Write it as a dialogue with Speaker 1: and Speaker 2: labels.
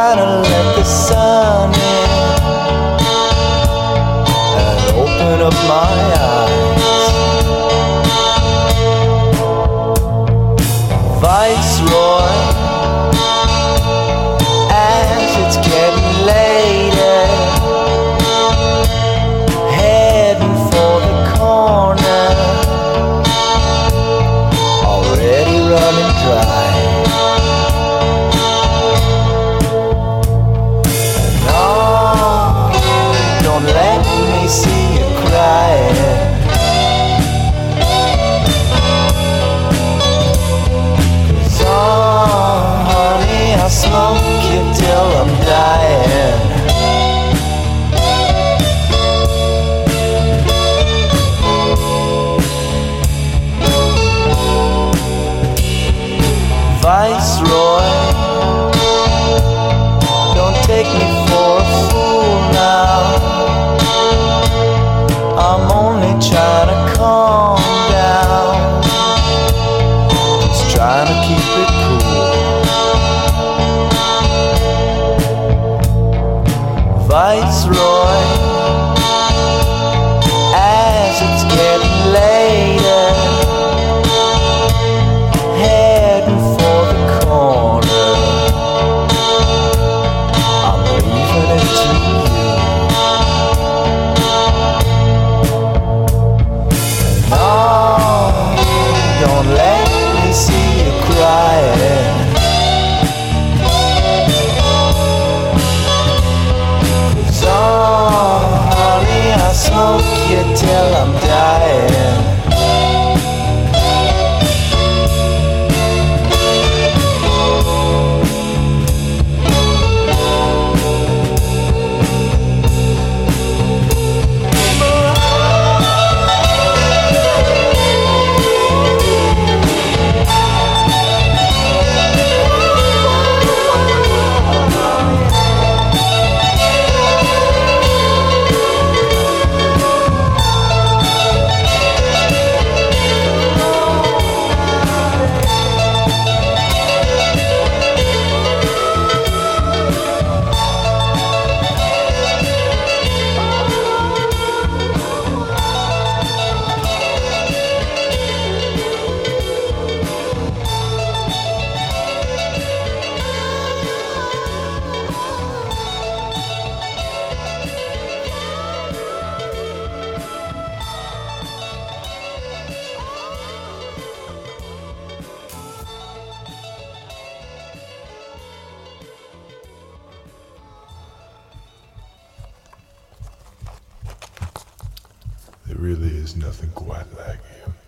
Speaker 1: trying to let the sun in and open up my eyes. Viceroy, as it's getting later, heading for the corner, already running dry. Let me see you crying. 'Cause honey, I'll smoke you till I'm dying. Viceroy, don't take me for a fool now. I'm only trying to calm down, just trying to keep it cool. Viceroy, as it's getting later, heading for the corner, I'm leaving it to you. Don't let me see you crying. 'Cause honey, I smoke you till I'm dying.
Speaker 2: There really is nothing quite like you.